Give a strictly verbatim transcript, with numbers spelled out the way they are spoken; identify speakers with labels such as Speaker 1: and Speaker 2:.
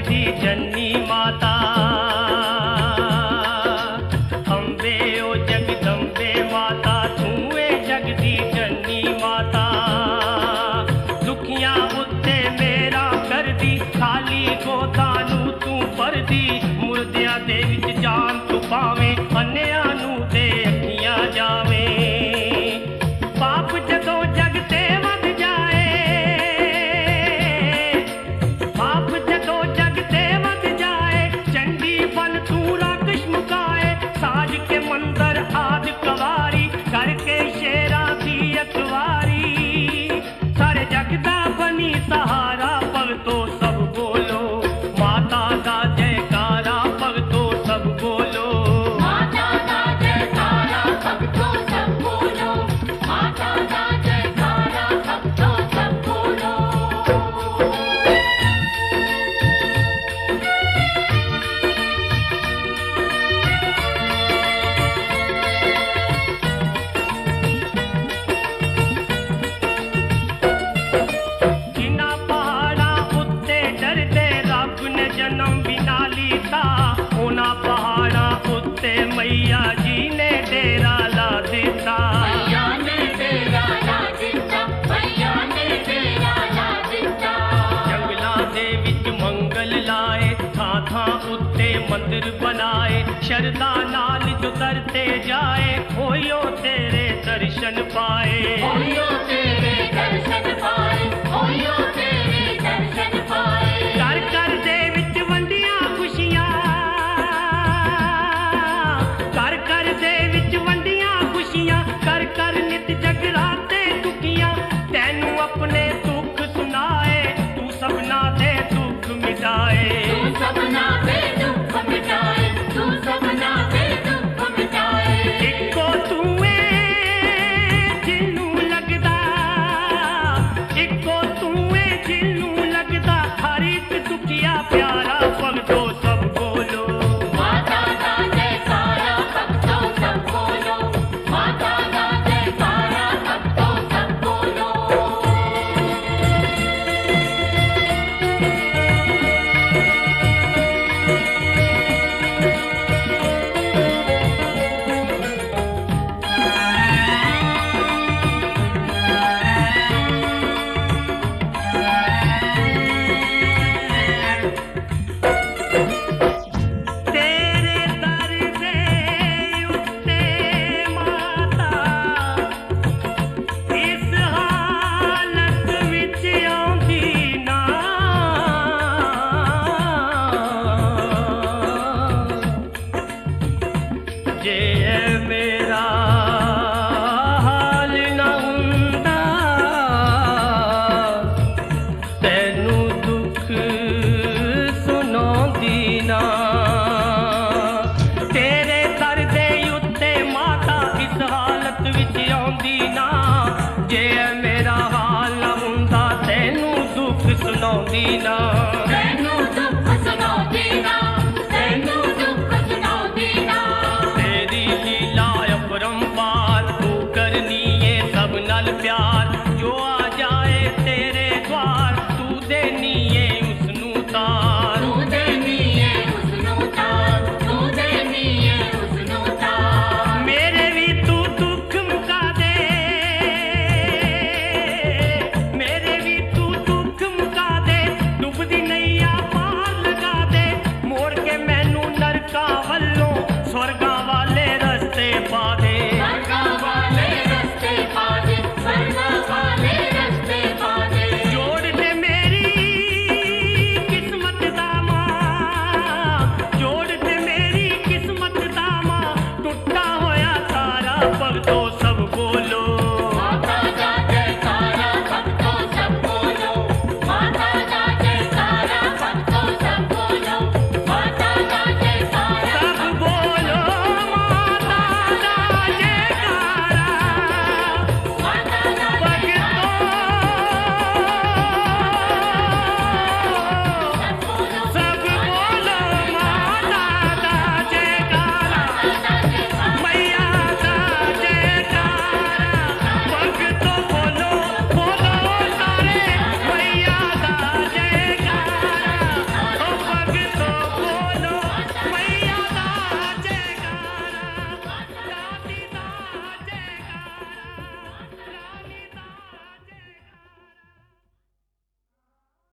Speaker 1: दी जननी माता। अम्बे ओ जगदम्बे माता तू ए जग दी जननी माता। दुखियां उत्ते मेरा कर दी खाली गोदा नू तू भर दी। मुर्दियां दे विच जान तू पावे अन्नियां नू ते अखियां जावे। पाप जदों जग ते वध जाए, पाप जदों जग ते वध जाए, चंडी बल तू राक्षस मुकाए। साज के मंदर आद कवारी करके शेरा दी अखबारी। सारे जग दा बनी सहारा भगतो सब बोलो माता दा जयकारा। भगतो सब बोलो
Speaker 2: माता दा जयकारा भक्तो सब बोलो। माता दा जयकारा भक्तो सब बोलो।
Speaker 1: जिन्ना पहाड़ा उत्ते डरदे रब ने जन्म बिना लीता। उन्हां पहाड़ा उत्ते मैया जी ने डेरा ला दिता।
Speaker 2: मैया ने डेरा ला दिता, मैया ने डेरा ला दिता।
Speaker 1: जंगलां दे विच मंगल लाए, थां थां उत्ते मंदिर बनाए। शरदा नाल जो करते जाए होयो तेरे दर्शन पाए।